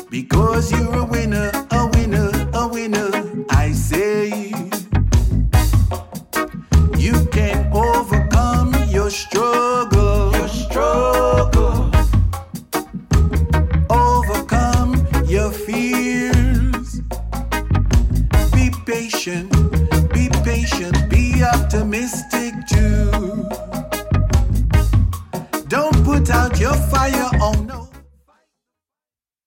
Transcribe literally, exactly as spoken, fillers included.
because you're a winner, a winner, a winner. I say you can overcome your struggle, your struggle, overcome your fears. Be patient, be patient, be optimistic too. Don't put out your fire